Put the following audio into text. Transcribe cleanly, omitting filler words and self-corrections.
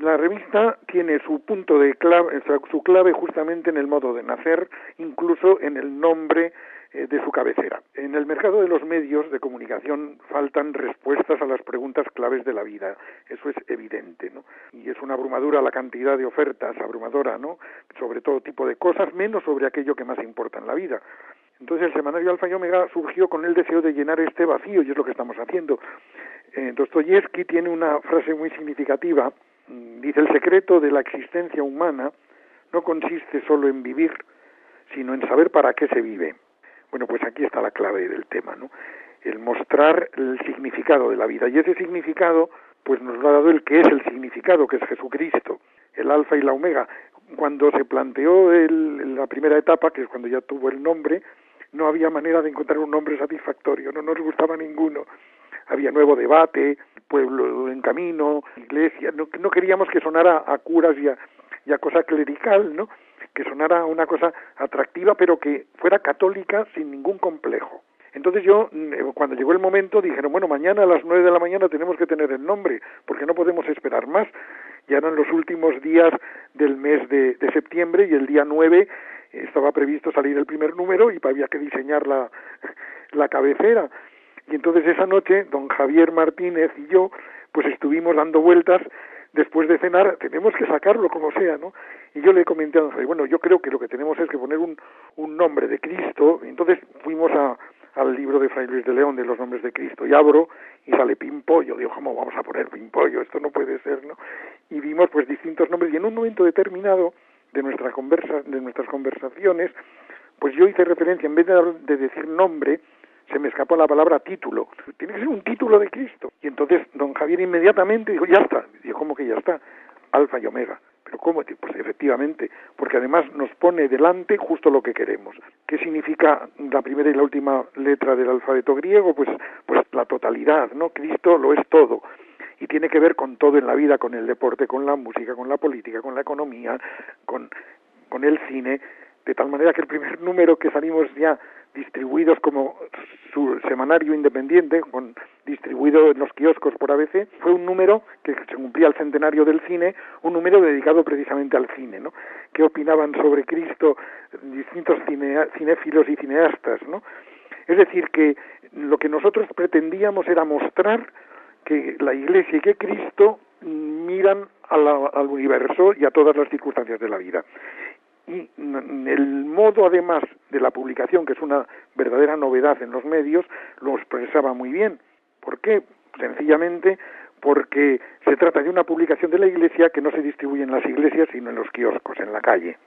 La revista tiene su punto de clave, su clave justamente en el modo de nacer, incluso en el nombre de su cabecera. En el mercado de los medios de comunicación faltan respuestas a las preguntas claves de la vida, eso es evidente, ¿no? Y es una abrumadora la cantidad de ofertas, abrumadora, ¿no? Sobre todo tipo de cosas, menos sobre aquello que más importa en la vida. Entonces el semanario Alfa y Omega surgió con el deseo de llenar este vacío, y es lo que estamos haciendo. Dostoyevsky tiene una frase muy significativa, dice: el secreto de la existencia humana no consiste solo en vivir, sino en saber para qué se vive. Bueno, pues aquí está la clave del tema, ¿no? El mostrar el significado de la vida, y ese significado pues nos lo ha dado el que es el significado, que es Jesucristo, el alfa y la omega. Cuando se planteó la primera etapa, que es cuando ya tuvo el nombre, no había manera de encontrar un nombre satisfactorio, no nos gustaba ninguno. Había nuevo debate, pueblo en camino, iglesia, no queríamos que sonara a curas y a cosa clerical, ¿no? Que sonara una cosa atractiva, pero que fuera católica sin ningún complejo. Entonces yo, cuando llegó el momento, dijeron: bueno, mañana a las 9 de la mañana tenemos que tener el nombre, porque no podemos esperar más. Ya eran los últimos días del mes de septiembre, y el día 9 estaba previsto salir el primer número y había que diseñar la cabecera. Y entonces esa noche, don Javier Martínez y yo, pues estuvimos dando vueltas. Después de cenar, tenemos que sacarlo como sea, ¿no? Y yo le comenté a don Javier: bueno, yo creo que lo que tenemos es que poner un nombre de Cristo. Entonces fuimos al libro de Fray Luis de León de los nombres de Cristo, y abro y sale Pimpollo. Digo: ¿cómo vamos a poner Pimpollo? Esto no puede ser, ¿no? Y vimos pues distintos nombres, y en un momento determinado de nuestras conversaciones, pues yo hice referencia, en vez de decir nombre, se me escapó la palabra título. Tiene que ser un título de Cristo. Y entonces don Javier inmediatamente dijo: ya está. Dijo: ¿cómo que ya está? Alfa y Omega. ¿Pero cómo? Pues efectivamente, porque además nos pone delante justo lo que queremos. ¿Qué significa la primera y la última letra del alfabeto griego? Pues la totalidad, ¿no? Cristo lo es todo. Y tiene que ver con todo en la vida, con el deporte, con la música, con la política, con la economía, con el cine, de tal manera que el primer número que salimos ya distribuidos como su semanario independiente, distribuido en los kioscos por ABC, fue un número que se cumplía el centenario del cine, un número dedicado precisamente al cine, ¿no? ¿Qué opinaban sobre Cristo distintos cinéfilos y cineastas, ¿no? Es decir, que lo que nosotros pretendíamos era mostrar que la Iglesia y que Cristo miran al universo y a todas las circunstancias de la vida. Y el modo, además, de la publicación, que es una verdadera novedad en los medios, lo expresaba muy bien. ¿Por qué? Sencillamente porque se trata de una publicación de la Iglesia que no se distribuye en las iglesias, sino en los kioscos, en la calle.